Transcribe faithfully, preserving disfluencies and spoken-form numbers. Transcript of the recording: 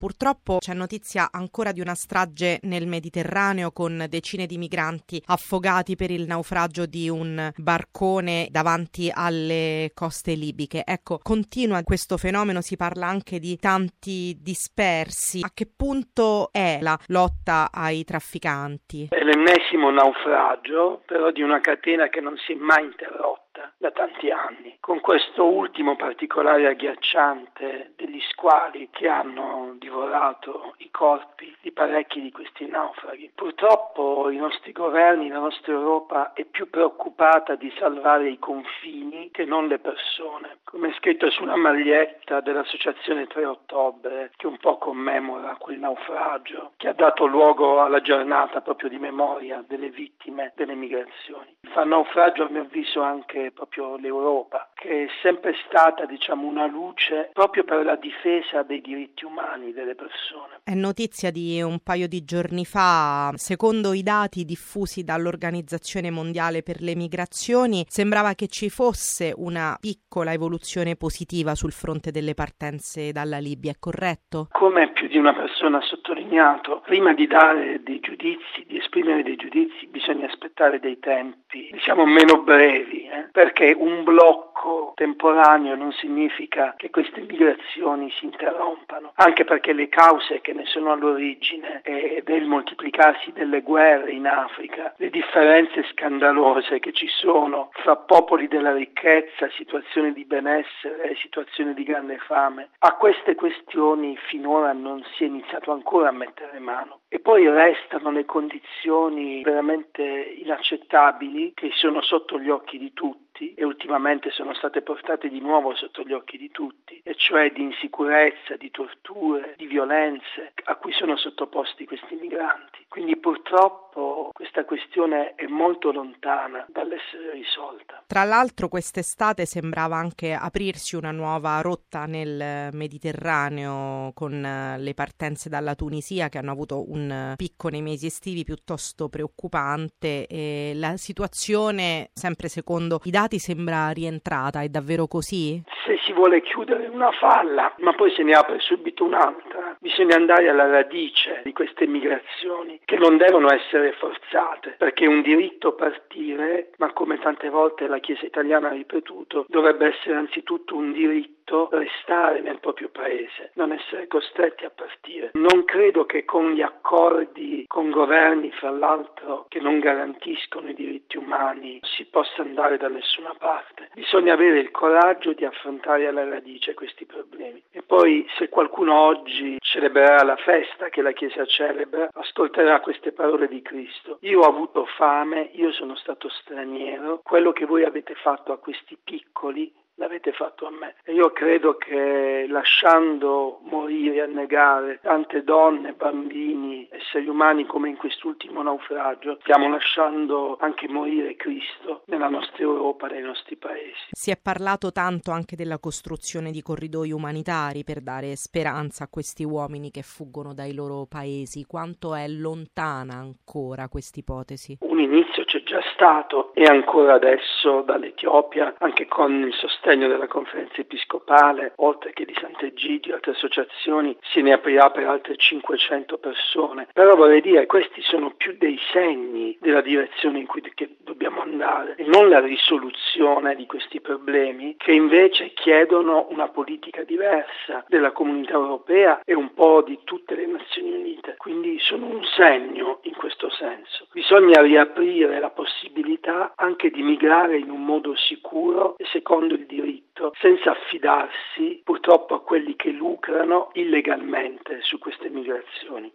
Purtroppo c'è notizia ancora di una strage nel Mediterraneo con decine di migranti affogati per il naufragio di un barcone davanti alle coste libiche. Ecco, continua questo fenomeno, si parla anche di tanti dispersi. A che punto è la lotta ai trafficanti? È l'ennesimo naufragio, però di una catena che non si è mai interrotta da tanti anni, con questo ultimo particolare agghiacciante degli squali che hanno divorato i corpi di parecchi di questi naufraghi. Purtroppo i nostri governi, la nostra Europa è più preoccupata di salvare i confini che non le persone. Come è scritto sulla maglietta dell'associazione tre ottobre, che un po' commemora quel naufragio, che ha dato luogo alla giornata proprio di memoria delle vittime delle migrazioni. Fa naufragio, a mio avviso, anche proprio l'Europa, che è sempre stata, diciamo, una luce proprio per la difesa dei diritti umani delle persone. È notizia di un paio di giorni fa, secondo i dati diffusi dall'Organizzazione Mondiale per le Migrazioni, sembrava che ci fosse una piccola evoluzione positiva sul fronte delle partenze dalla Libia, è corretto? Come più di una persona ha sottolineato, prima di dare dei giudizi, di esprimere dei giudizi, bisogna aspettare dei tempi, diciamo, meno brevi, eh? perché un blocco temporaneo non significa che queste migrazioni si interrompano, anche perché le cause che ne sono all'origine e del moltiplicarsi delle guerre in Africa, le differenze scandalose che ci sono fra popoli della ricchezza, situazioni di benessere e situazioni di grande fame, a queste questioni finora non si è iniziato ancora a mettere mano. E poi restano le condizioni veramente inaccettabili che sono sotto gli occhi di tutti e ultimamente sono state portate di nuovo sotto gli occhi di tutti, e cioè di insicurezza, di torture, di violenze a cui sono sottoposti questi migranti. Quindi purtroppo questa questione è molto lontana dall'essere risolta. Tra l'altro quest'estate sembrava anche aprirsi una nuova rotta nel Mediterraneo con le partenze dalla Tunisia, che hanno avuto un picco nei mesi estivi piuttosto preoccupante, e la situazione, sempre secondo i dati, sembra rientrata. È davvero così? Se si vuole chiudere una falla, ma poi se ne apre subito un'altra, bisogna andare alla radice di queste migrazioni, che non devono essere forzate, perché è un diritto partire, ma come tante volte la Chiesa italiana ha ripetuto, dovrebbe essere anzitutto un diritto restare nel proprio paese, non essere costretti a partire. Non credo che con gli accordi con governi, fra l'altro, che non garantiscono i diritti umani, si possa andare da nessuna parte. Bisogna avere il coraggio di affrontare alla radice questi problemi. E poi, se qualcuno oggi celebrerà la festa che la Chiesa celebra, ascolterà queste parole di Cristo: io ho avuto fame, io sono stato straniero, quello che voi avete fatto a questi piccoli l'avete fatto a me. E io credo che lasciando morire e annegare tante donne, bambini, esseri umani come in quest'ultimo naufragio, stiamo lasciando anche morire Cristo nella nostra Europa, nei nostri paesi. Si è parlato tanto anche della costruzione di corridoi umanitari per dare speranza a questi uomini che fuggono dai loro paesi. Quanto è lontana ancora quest'ipotesi? Un inizio c'è già stato, e ancora adesso dall'Etiopia, anche con il sostegno della conferenza episcopale, oltre che di Sant'Egidio, altre associazioni, se ne aprirà per altre cinquecento persone. Però vorrei dire, questi sono più dei segni della direzione in cui che dobbiamo andare, e non la risoluzione di questi problemi, che invece chiedono una politica diversa della Comunità Europea e un po' di tutte le Nazioni Unite. Quindi sono un segno in questo senso. Bisogna riaprire la possibilità anche di migrare in un modo sicuro e secondo il diritto, senza affidarsi purtroppo a quelli che lucrano illegalmente su queste migrazioni.